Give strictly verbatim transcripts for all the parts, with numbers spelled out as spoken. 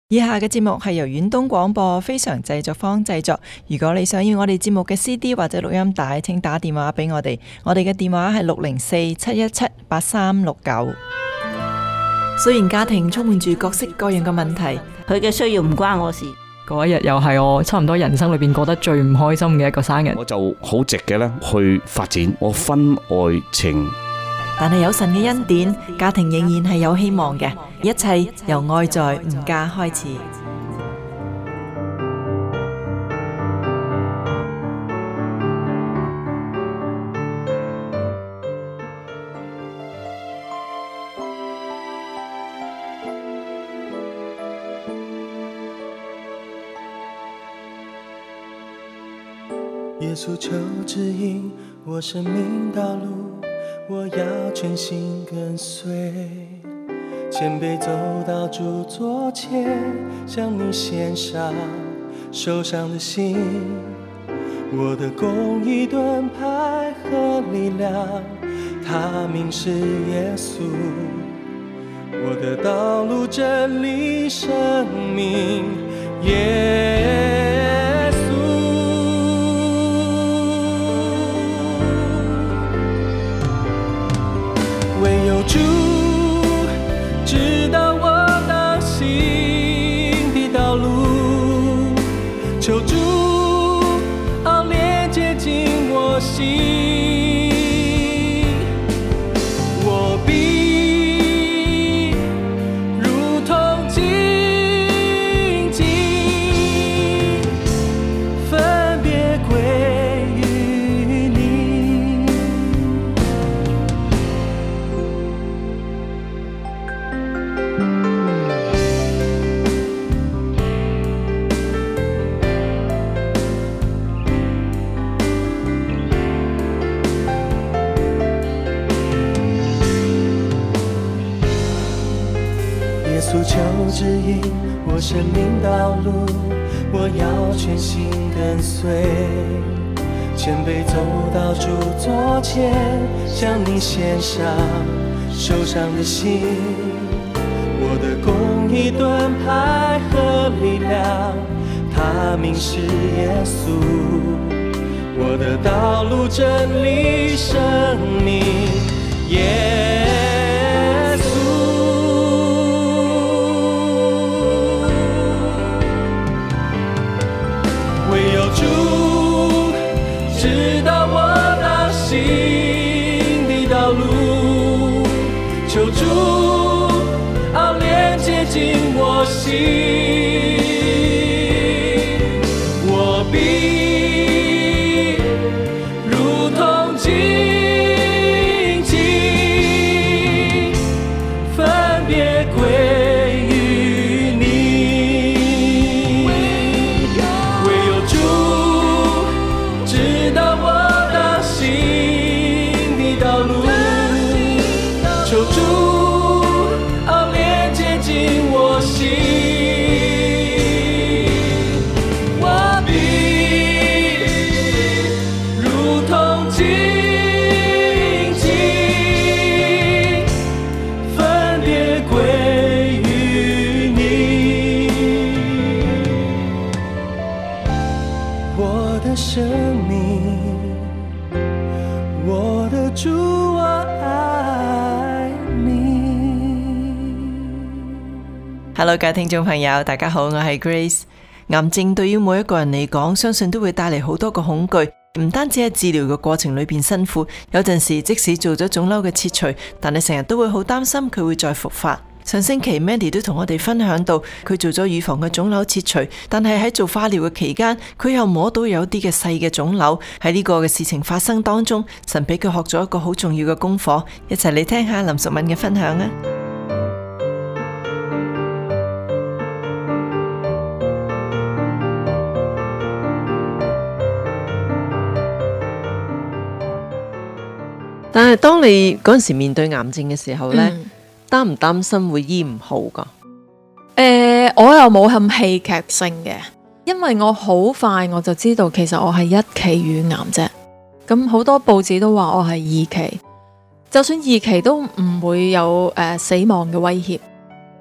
以下嘅節目係由遠東廣播非常製作坊製作。如果你想要我哋節目嘅 C D 或者錄音帶，請打電話俾我哋。我哋嘅電話係六零四七一七八三六九。雖然家庭充滿住各式各樣嘅問題， 佢嘅需要唔關我事。 嗰一日又係我差唔多人生裏邊過得最唔開心嘅一個生日， 我就好直嘅咧去發展我婚外情。 但係有神嘅恩典，家庭仍然係有希望嘅。一切由愛在吾家開始。 耶穌求指引我生命道路，我要全心跟隨，謙卑走到主座前，向你獻上受傷的心。我的公義盾牌和力量，他名是耶穌。我的道路真理生命耶穌。唯有主知道我當行的道路，求主熬煉潔淨我心，我必如同荊棘分別歸於你。耶穌求指引我生命道路，我要全心跟隨，謙卑走到主座前，向你獻上受傷的心。我的公義盾牌和力量，他名是耶穌。我的道路真理生命耶穌。唯有主知道我當行的道路，求主熬煉潔淨我心，我必如同荊棘分別歸於你。唯有主知道我當行的道路，求主熬煉潔淨我心，我必如同荊棘分別歸於你。我的生命，我的主，我愛你。 Hello， 各位聽眾朋友，大家好，我係 Grace。癌症對於每一個人嚟講，相信都會帶嚟好多個恐懼，唔單止喺治療嘅過程裏邊辛苦，有陣時即使做咗腫瘤嘅切除，但係成日都會好擔心佢會再復發。上星期 Mandy 都同我哋分享到，佢做咗預防嘅腫瘤切除，但係喺做化療嘅期間，佢又摸到有啲嘅細嘅腫瘤。喺呢個嘅事情發生當中，神俾佢學咗一個好重要嘅功課，一齊嚟聽下林淑敏嘅分享啊！但係當你嗰陣時面對癌症嘅時候呢，擔唔擔心會醫唔好噶？ 誒、呃，我又冇咁戲劇性嘅，因為我好快我就知道其實我係一期乳癌啫。咁好多報紙都話我係二期，就算二期都唔會有誒、呃、死亡嘅威脅。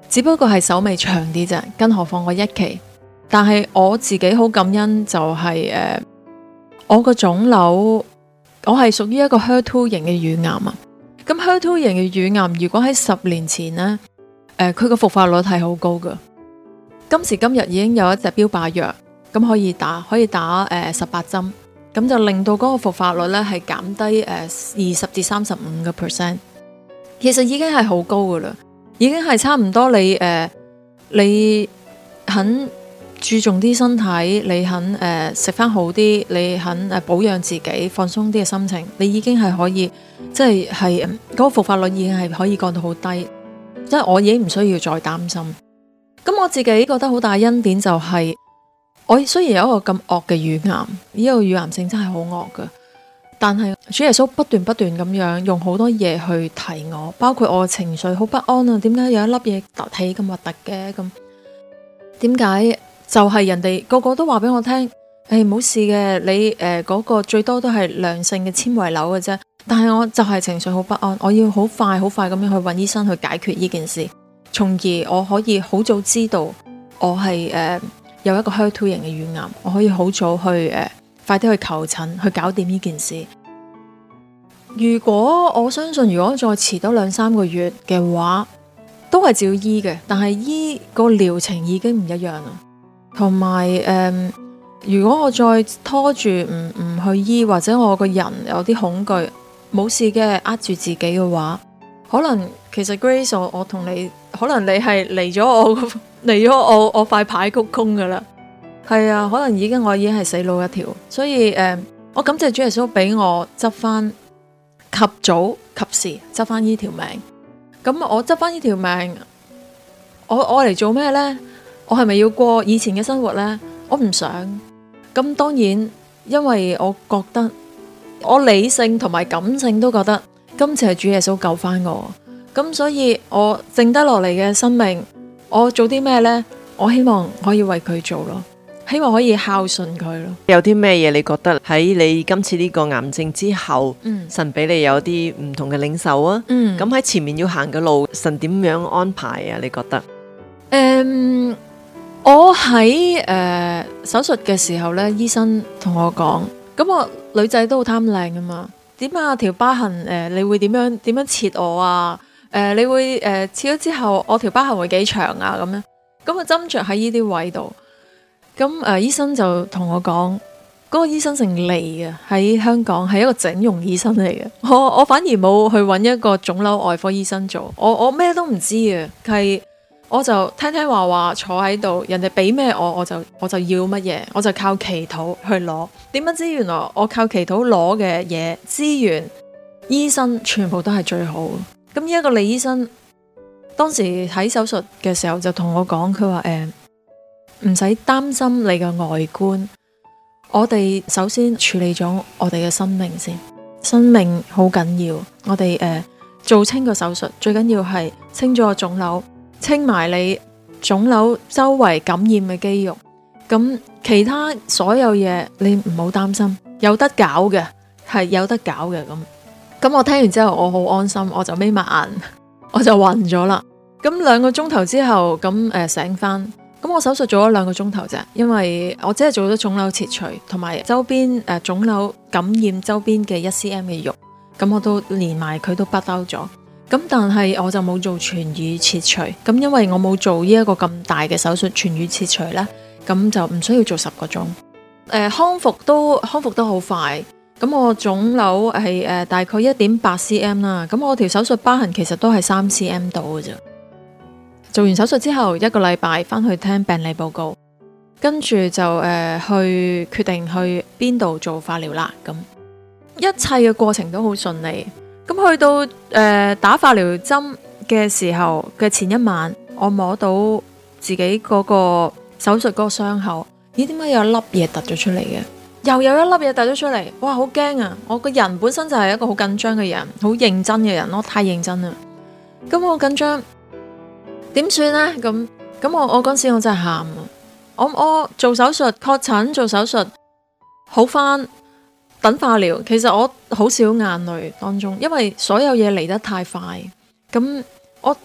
只不過係手尾長啲啫，更何況我一期。但係我自己好感恩就係、是、誒、呃，我個腫瘤我係屬於一個 H E R 二 型嘅乳癌啊。咁 H E R 二 型嘅乳癌，如果喺十年前呢，誒佢個復發率係好高噶。今時今日已經有一隻標靶藥，咁可以打，可以打誒十八針，咁就令到嗰個復發率咧係減低誒二十至三十五個 percent。其實已經係好高噶啦，已經係差唔多你誒、呃、你肯注重啲身體，你肯誒食翻好啲，你肯誒保養自己，放鬆啲嘅心情，你已經係可以，即係係嗰個復發率已經係可以降到好低，即係我已經唔需要再擔心。咁我自己覺得好大恩典就係、是，我雖然有一個咁惡嘅乳癌，呢、這個乳癌性真係好惡㗎，但係主耶穌不斷不斷咁樣用好多嘢去提我，包括我嘅情緒好不安啊，點解有一粒嘢凸起咁核突嘅咁？點解就係人哋個個都話俾我聽，誒冇事嘅，你誒嗰、呃那個最多都係良性嘅纖維瘤嘅啫，但係我就係情緒好不安，我要好快好快咁樣去揾醫生去解決呢件事。從而我可以好早知道我係誒、呃、有一個 H E R 二 型嘅乳癌，我可以好早去誒、呃、快啲去求診去搞掂呢件事。如果我相信如果再遲多兩三個月嘅話，都係照醫嘅，但係醫個療程已經唔一樣啦。同埋誒，如果我再拖住唔唔去醫，或者我個人有啲恐懼，冇事嘅呃住自己嘅話，可能其實 Grace 我我同你。可能你係嚟咗我嚟咗我我塊牌鞠躬噶啦，係啊，可能已經我已經係死路一條，所以誒、呃，我感謝主耶穌俾我執翻及早及時執翻呢條命。咁我執翻呢條命，我我嚟做咩呢？我係咪要過以前嘅生活呢？我唔想。咁當然，因為我覺得我理性同埋感性都覺得今次係主耶穌救翻我。咁所以我剩低落嚟嘅生命，我做啲咩呢？我希望可以為佢做咯，希望可以孝順佢咯。 有啲咩嘢你覺得喺你今次呢個癌症之後， 嗯、神俾你有啲唔同嘅領受啊？咁喺、嗯、前面要行嘅路，神點樣安排啊？你覺得？誒、 嗯，我喺誒、呃、手術嘅時候呢，醫生同我講，咁我女仔都好貪靚啊嘛，點啊條疤痕誒、呃，你會點樣點樣切我啊？誒、呃，你會誒、呃、切咗之後，我條疤痕會幾長啊？咁樣，咁我斟酌喺呢啲位度，咁誒、呃，醫生就同我講，嗰、那個醫生姓李嘅，喺香港係一個整容醫生嚟嘅。我我反而冇去揾一個腫瘤外科醫生做，我我咩都唔知啊，係我就聽聽話話坐喺度，人哋俾咩我，我就我就要乜嘢，我就靠祈禱去攞。點不知原來我靠祈禱攞嘅嘢資源，醫生全部都係最好。咁呢一個李醫生當時喺手術嘅時候就同我講，佢話誒唔使擔心你嘅外觀，我哋首先處理咗我哋嘅生命先，生命好緊要。我哋誒、呃、做清個手術，最緊要係清咗個腫瘤，清埋你腫瘤周圍感染嘅肌肉。咁其他所有嘢你唔好擔心，有得搞嘅係有得搞嘅咁。咁我聽完之後我好安心，我就眯埋眼，我就暈咗啦。咁兩個鐘頭之後咁誒、呃、醒翻，咁我手術做咗兩個鐘頭啫，因為我只係做咗腫瘤切除同埋周邊誒腫瘤感染周邊嘅一 cm 嘅肉，咁我都連埋佢都不兜咗。咁但係我就冇做全乳切除，咁因為我冇做呢一個咁大嘅手術全乳切除呢，咁就唔需要做十個鐘。誒、呃、康復都康復得好快。咁我腫瘤係誒、呃、大概一點八 cm 啦，咁我條手術疤痕其實都係三 cm 度嘅啫。做完手術之後一個禮拜翻去聽病理報告，跟住就誒、呃、去決定去邊度做化療啦。咁一切嘅過程都好順利。咁去到誒、呃、打化療針嘅時候嘅前一晚，我摸到自己嗰個手術嗰個傷口，咦，點解有一粒嘢突咗出嚟嘅？又有一粒嘢突咗出嚟，哇，好驚啊！我個人本身就係一個好緊張嘅人，好認真嘅人，我太認真啦。咁我緊張，點算呢？咁咁我我嗰時我真係喊啊！我我做手術確診做手術好翻，等化療。其實我好少眼淚當中，因為所有嘢嚟得太快。咁我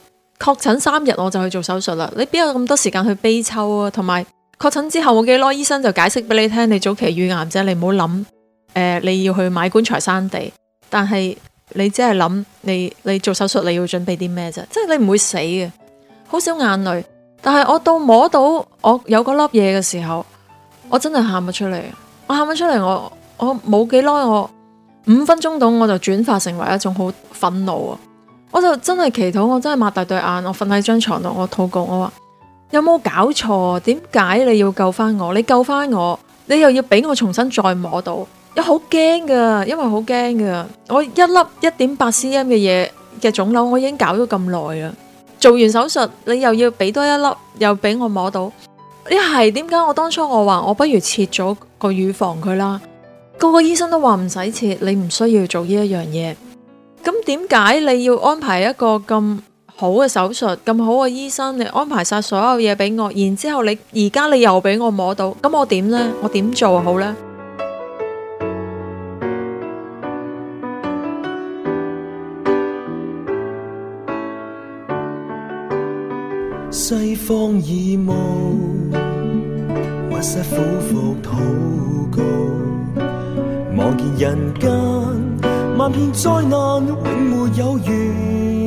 確診三日我就去做手術啦，你邊有咁多時間去悲秋啊？同埋確診之後冇幾耐，醫生就解釋俾你聽，你早期乳癌啫，你唔好諗誒，你要去買棺材山地，但係你只係諗你你做手術你要準備啲咩啫？即係你唔會死嘅，好少眼淚。但係我到摸到我有嗰粒嘢嘅時候，我真係喊咗出嚟。我喊咗出嚟，我我冇幾耐，我五分鐘到我就轉化成為一種好憤怒啊！我就真係祈禱，我真係擘大對眼，我瞓喺張床度，我禱告，我話有冇搞錯？點解你要救翻我？你救翻我，你又要俾我重新再摸到，又好驚噶，因為好驚噶。我一粒一點八 cm 嘅嘢嘅腫瘤，我已經搞咗咁耐啦。做完手術，你又要俾多一粒，又俾我摸到。一係點解我當初我話我不如切咗個乳房佢啦？個個醫生都話唔使切，你唔需要做呢一樣嘢。咁點解你要安排一個咁好嘅手術，咁好嘅醫生，你安排晒所有嘢俾我，然之後你而家你又俾我摸到，咁我點呢？我點做好呢？ 西方已無屈膝苦服禱告，望見人間萬片災難永沒有緣，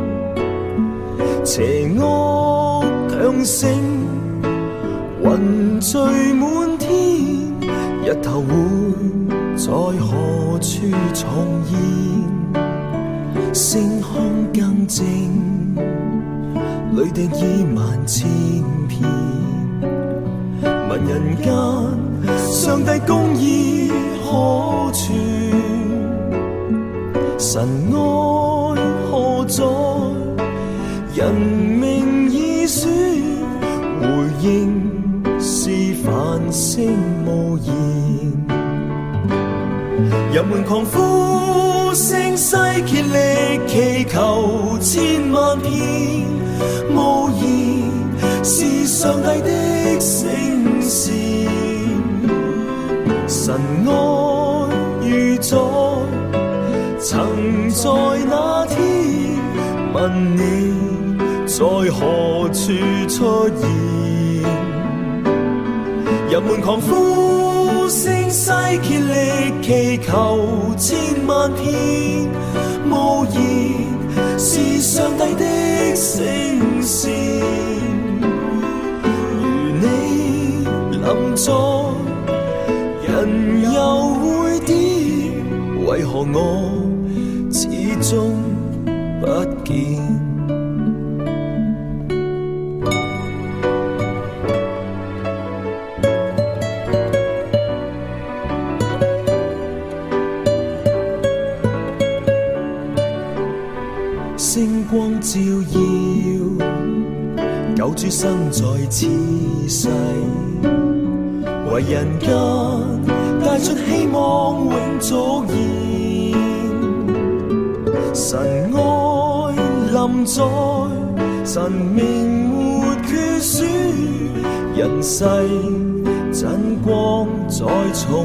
邪惡強盛雲聚滿天，日頭會在何處重現？星空更靜，淚滴已萬千遍，問人間上帝公義可存？神愛何在？人命已損，回應是繁星無言。人們狂呼聲勢竭力祈求千萬遍，無言是上帝的聲線。神愛如在，曾在那天問你在何處出現。人們狂呼聲勢竭力祈求千萬遍，無言是上帝的聲線。如你臨在，人又會點？為何我始終不見？星光照耀，救主生在此世，為人間帶出希望永續燃。神愛臨在，神明沒缺損，人世真光再重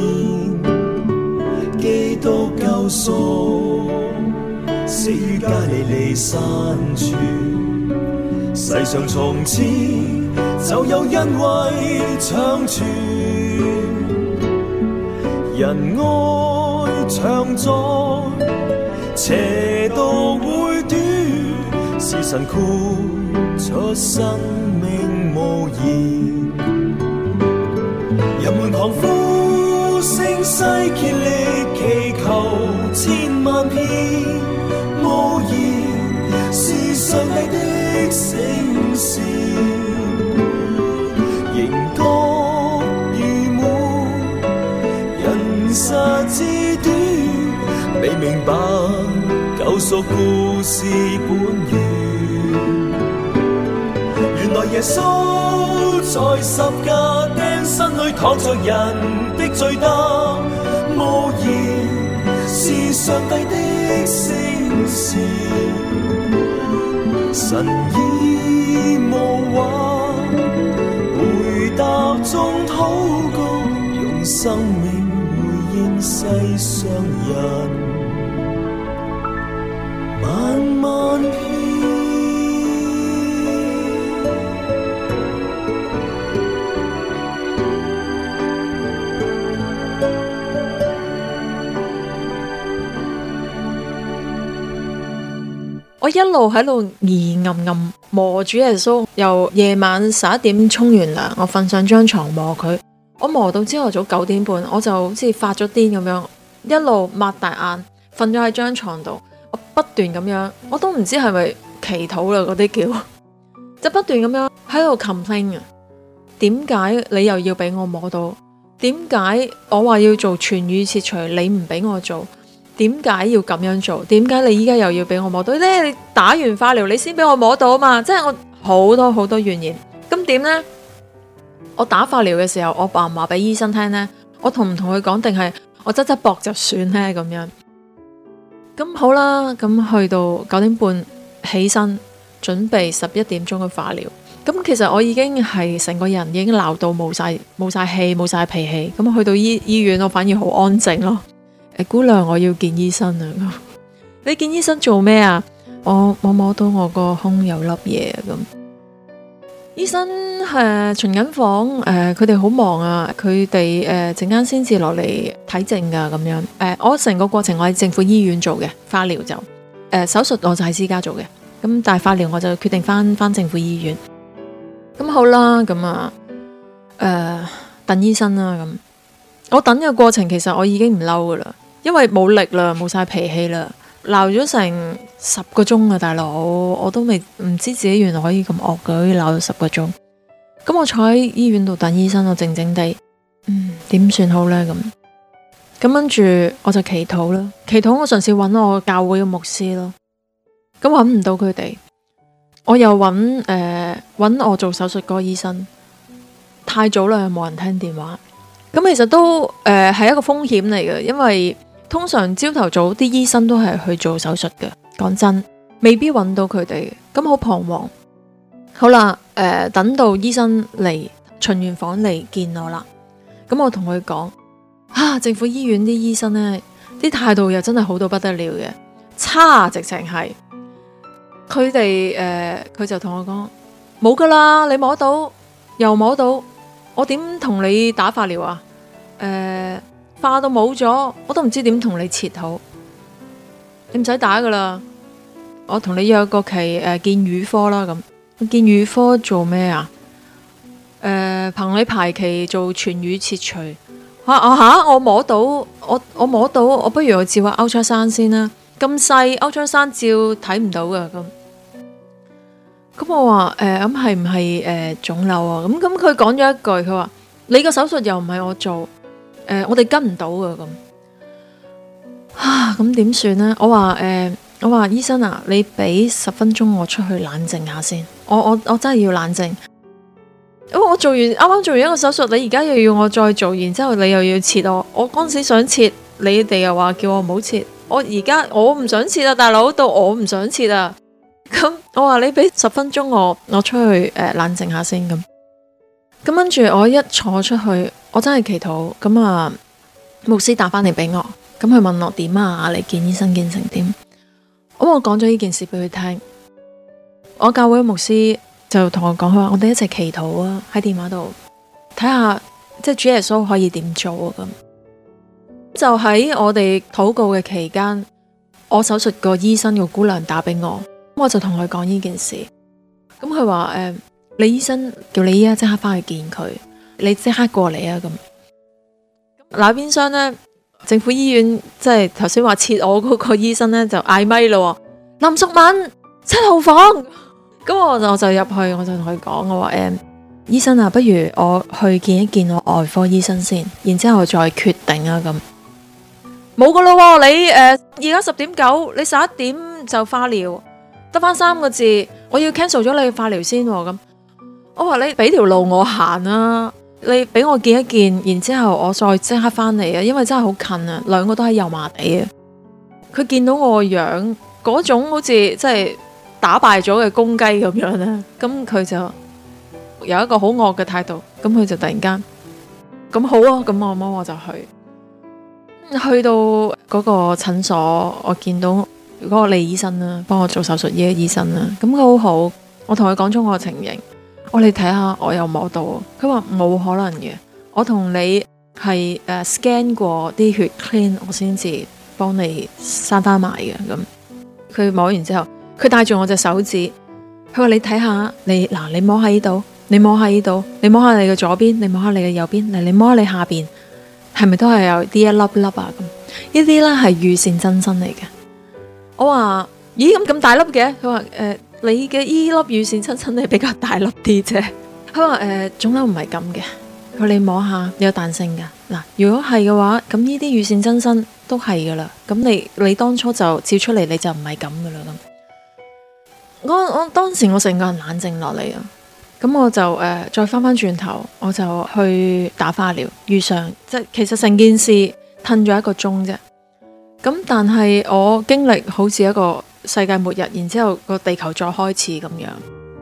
現。基督救贖死於加利利山處，世上從此就有恩惠長存。人愛長在，邪毒會斷，是神豁出生命無言。人們狂呼聲勢竭力祈求千萬遍，無言是上帝的聲線。仍覺如夢，人世之短，未明白救贖故事本源。原來耶穌在十架釘身裏躺着人的罪擔，無言是上帝的聲線。神已無話，回答中禱告，用生命回應世上人萬萬遍。 我一路喺度疑暗暗磨主耶穌，由夜晚十一點沖完涼，我瞓上張床磨佢，我磨到朝頭早九點半，我就好似發咗癲咁樣，一路擘大眼瞓咗喺張床度，我不斷咁樣，我都唔知係咪祈禱啦嗰啲叫，就不斷咁樣喺度 complain 啊，點解你又要俾我摸到？點解我話要做全乳切除，你唔俾我做？點解要咁樣做？點解你依家又要俾我摸到咧？你打完化療你先俾我摸到啊嘛！即係我好多好多怨言。咁點呢？我打化療嘅時候，我話唔話俾醫生聽呢？我同唔同佢講，定係我側側膊就算呢？咁樣。咁好啦，咁去到九點半起身，準備十一點鐘嘅化療。咁其實我已經係成個人已經鬧到冇晒冇晒氣冇晒脾氣。咁去到醫醫院，我反而好安靜咯。誒，姑娘，我要見醫生啊！你見醫生做咩啊？我我摸到我個胸有粒嘢啊！咁醫生誒巡緊房，誒佢哋好忙啊，佢哋誒陣間先至落嚟睇症噶咁樣。誒、呃、我成個過程我喺政府醫院做嘅，化療就誒、呃、手術我就喺私家做嘅。咁但係化療我就決定翻翻政府醫院。咁好啦，咁啊誒等醫生啦咁。我等嘅過程其實我已經唔嬲噶啦。因為冇力啦，冇晒脾氣啦，鬧咗成十個鐘啊，大佬，我都未唔知自己原來可以咁惡嘅，可以鬧咗十個鐘。咁我坐喺醫院度等醫生，我靜靜地，嗯，點算好呢？咁咁跟住我就祈禱啦，祈禱我嘗試揾我教會嘅牧師咯，咁揾唔到佢哋，我又揾誒揾我做手術嗰個醫生，太早啦，冇人聽電話。咁其實都誒係、呃、一個風險嚟嘅，因為通常朝頭早啲醫生都係去做手術嘅，講真，未必揾到佢哋，咁好彷徨。好啦，誒、呃，等到醫生嚟巡完房嚟見我啦，咁我同佢講，啊，政府醫院啲醫生呢啲態度又真係好到不得了嘅，差直情係，佢哋誒，佢、呃、就同我講，冇噶啦，你摸到又摸到，我點同你打化療啊？誒、呃。化到冇咗，我都唔知點同你切好。你唔使打噶啦，我同你約個期誒、呃、見乳科啦咁。見乳科做咩啊？誒、呃，憑你排期做全乳切除。吓啊吓！我摸到，我我摸到，我不如我照下 ultrasound 先啦。咁細 ultrasound 照睇唔到噶咁。咁我話誒，咁係唔係誒腫瘤啊？咁咁佢講咗一句，佢話你個手術又唔係我做。誒、呃，我哋跟唔到噶咁，啊，咁點算呢？我話誒、呃，我話醫生啊，你俾十分鐘我出去冷靜下先，我我我真係要冷靜。因為我做完啱啱做完一個手術，你而家又要我再做，然之後你又要切我，我嗰陣時想切，你哋又話叫我唔好切，我而家我唔想切啊，大佬，到我唔想切啊。咁我話你俾十分鐘我，我出去誒、呃、冷靜下先咁。咁跟住我一坐出去。我真係祈禱，咁啊牧師打返嚟俾我，咁佢問我點啊？你見醫生見成點？咁我講咗呢件事俾佢聽，我教會牧師就同我講，佢話我哋一齊祈禱啊，喺電話度睇下，即係主耶穌可以點做啊咁。就喺我哋禱告嘅期間，我手術個醫生個姑娘打俾我，我就同佢講呢件事。咁佢話誒，你醫生叫你依家即刻返去見佢。你即刻過嚟啊！咁那邊廂呢，政府醫院即係頭先話切我嗰個醫生呢，就嗌咪咯，林淑敏七號房。咁我就我就入去，我就同佢講，我話誒、嗯，醫生啊，不如我去見一見我外科醫生先，然之後再決定啊。咁冇噶咯，你誒而家十點九，你十一點就化療，得翻三個字，我要 cancel 咗你嘅化療先咁。我話你俾條路我行啊！你俾我見一見，然之後我再即刻翻嚟啊！因為真係好近啊，兩個都喺油麻地啊。佢見到我個樣，嗰種好似即係打敗咗嘅公雞咁樣咧，咁佢就有一個好惡嘅態度。咁佢就突然間，咁好啊！咁我媽我就去，去到嗰個診所，我見到嗰個李醫生啦，幫我做手術呢個醫生啦。咁佢好好，我同佢講咗我嘅情形。我哋睇下，我有摸到。佢話冇可能嘅，我同你係誒、uh, scan 過啲血 clean，我先至幫你閂翻埋嘅。咁佢摸完之後， 佢帶住我隻手指，佢話你睇下，你嗱你摸下呢度，你摸下呢度，你摸下你嘅左邊，你摸下你嘅右邊，嚟你摸下你下邊，係咪都係有啲一粒粒啊咁？呢啲呢係乳腺增生嚟嘅。我話咦咁咁大粒嘅？佢話誒你嘅依粒乳腺增生係比較大粒啲啫。佢話誒腫瘤唔係咁嘅，佢話你摸下有彈性噶。嗱，如果係嘅話，咁呢啲乳腺增生都係噶啦。咁你你當初就照出嚟，你就唔係咁噶啦咁。我我當時我成個人冷靜落嚟啊，咁我就誒、呃、再翻翻轉頭，我就去打化療，遇上即係其實成件事褪咗一個鐘啫。咁但係我經歷好似一個世界末日，然之後個地球再開始咁樣。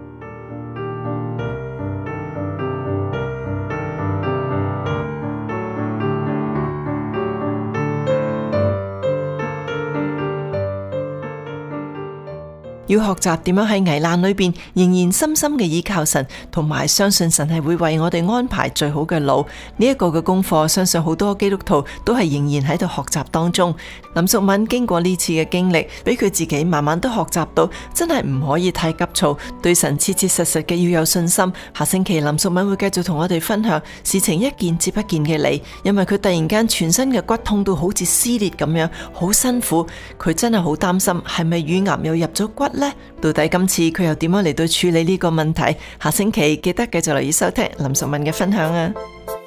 要學習點樣喺危難裏邊仍然深深嘅依靠神，同埋相信神係會為我哋安排最好嘅路。呢一個嘅功課，相信好多基督徒都係仍然喺度學習當中。林淑敏經過呢次嘅經歷，俾佢自己慢慢都學習到，真係唔可以太急躁，對神切切實實嘅要有信心。下星期林淑敏會繼續同我哋分享事情一件接一件嘅嚟，因為佢突然間全身嘅骨痛到好似撕裂咁樣，好辛苦。佢真係好擔心係咪乳癌又入咗骨呢？到底今次佢又點樣嚟到處理呢個問題？下星期記得繼續留意收聽林淑敏嘅分享啊！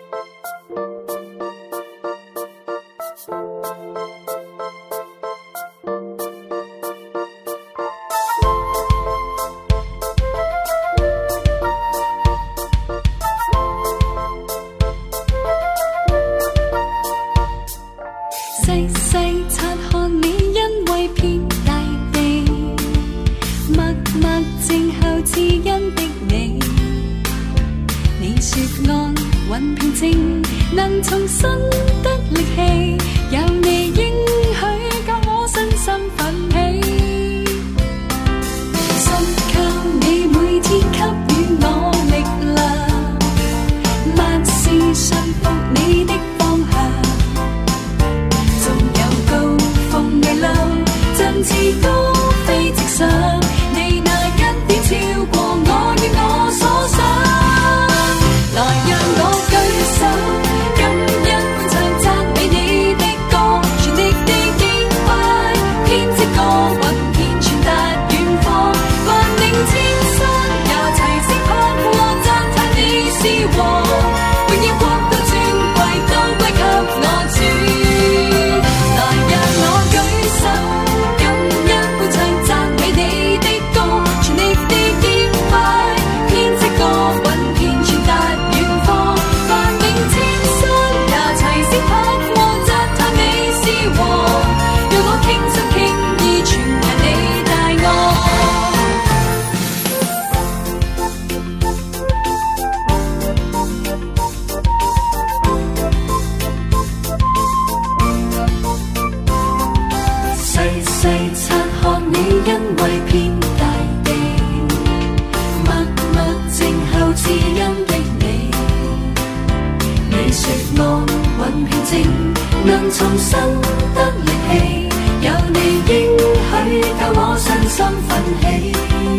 細細察看你，因為遍大地，默默靜候賜恩的你。你說安穩平靜，能重新得力氣，有你應許教我身心奮起。信靠你每天給予我力量，萬事順服你的方向。振翅高飛直上，你那恩典超過我與我所想。來讓我舉手，感恩歡唱讚美你的歌，全力地敬拜，編織歌韻遍傳達遠方，萬嶺千山也齊聲拍和讚嘆你是王，榮耀國度尊貴都歸給我主。能重新得力氣，有你應許教我身心奮起。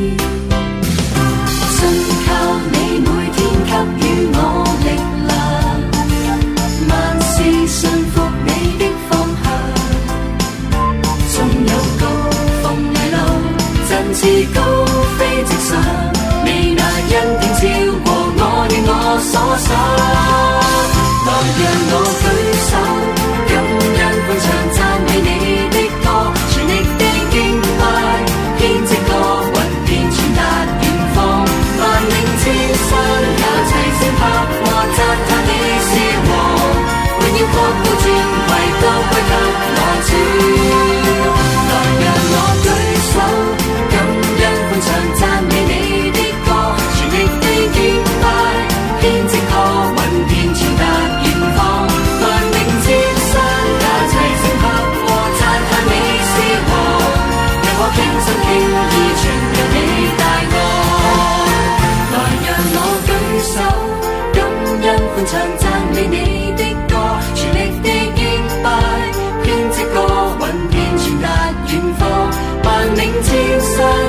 信靠你每天給予我力量，萬事順服你的方向。縱有高峰危路，振翅高飛直上，你那恩典超過我與我所想。來讓我舉手，歡唱讚美你的歌，全力地敬拜，編織歌韻遍傳達遠方，萬嶺千山也齊聲拍和讚嘆你是王，榮耀國度尊貴都歸給我主。來讓我舉手，感恩歡唱讚美你的歌，全力地敬拜，編織歌韻遍傳達遠方，萬嶺千山傾心傾意全讓你帶我，來讓我舉手，感恩歡唱讚美你的歌，全力地敬拜，編織歌韻遍傳達遠方，萬嶺千山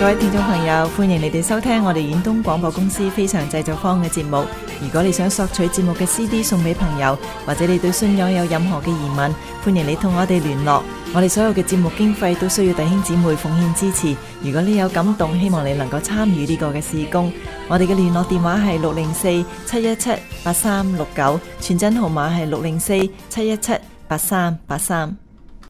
位聽眾朋友，歡迎你哋收聽我哋遠東廣播公司非常製作坊嘅節目。如果你想索取節目嘅 C D 送俾朋友，或者你對信仰有任何嘅疑問，歡迎你同我哋聯絡。我哋所有嘅節目經費都需要弟兄姊妹奉獻支持。如果你有感動，希望你能夠參與呢個嘅事工。我哋嘅聯絡電話係六零四七一七八三六九，傳真號碼係六零四七一七八三八三。